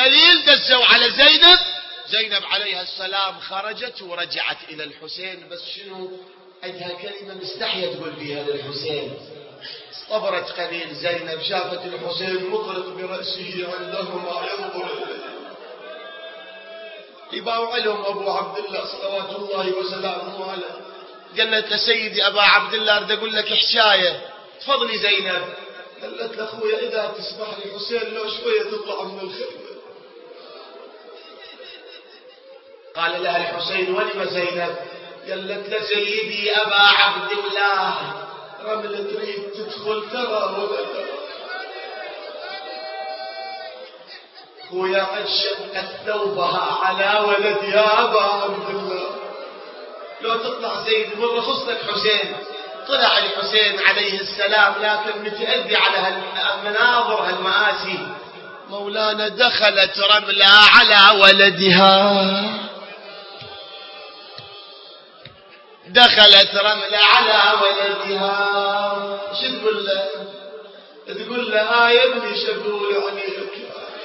قليل دزوا على زينب. زينب عليها السلام خرجت ورجعت إلى الحسين، بس شنو عندها كلمة مستحية تقول بها للحسين. صبرت قليل زينب، شافت الحسين مطرق برأسه عندهما ينظر إليه. يباوع لهم أبو عبد الله صلوات الله وسلامه عليه. قالت له سيدي أبا عبد الله أريد أقول لك حشاية. تفضلي زينب. قالت له أخويا إذا تسمح لي حسين لو شوية تطلع من الخيمة. قال لها الحسين ولم زينب؟ قالت له سيدي أبا عبد الله رملة تريد تدخل ترى ولا ترى. خويا قد شقت ثوبها على ولدها أبا عبد الله. لو تطلع زيد مرة خصك حسين. طلع الحسين عليه السلام لكن متأذي على هالمناظر هالمآسي. مولانا دخلت رملة على ولدها، دخلت رملة على ولدها. شو تقول له؟ تقول له يا ابني شقول عليك.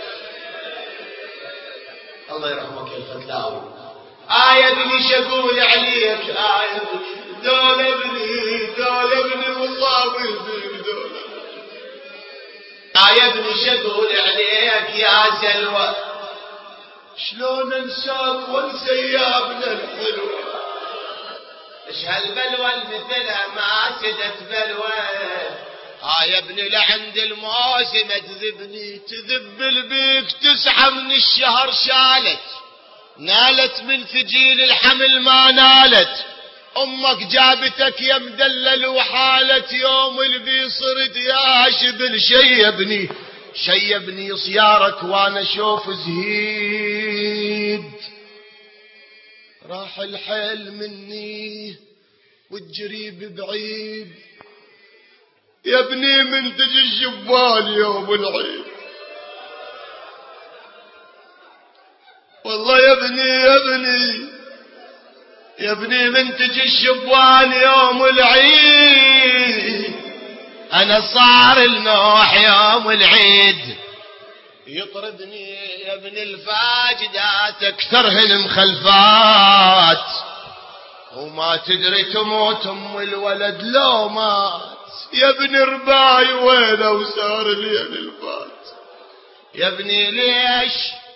الله يرحمك يا الفتلاوي. يا ابني شقول عليك. يا ابني دول ابني، دول ابني والله بيزيد دول. يا ابني شقول عليك يا سلوى. شلون انساك وانسى يا ابن الحلوة. ايش هالبلوى المثلها ما سدت بلوى. يا ابني لعند الموسم تذبني، تذب البيك 9 من الشهر شالت، نالت من ثجيل الحمل ما نالت. امك جابتك يا مدلل وحالت، يوم البي صرت يا شبل شيبني، شيبني صيارك وانا اشوف زهيد. راح الحيل مني والجريب بعيد، يا ابني من تجي الشبان يوم العيد. والله يا ابني يا ابني يا ابني من تجي الشبان يوم العيد، انا صار النوح يوم العيد. يطردني يا ابن الفاجدات اكثرهن المخلفات، وما تدري تموت ام الولد لو مات. يا ابن رباي وينه وسار لي الفات. يا ابني ليش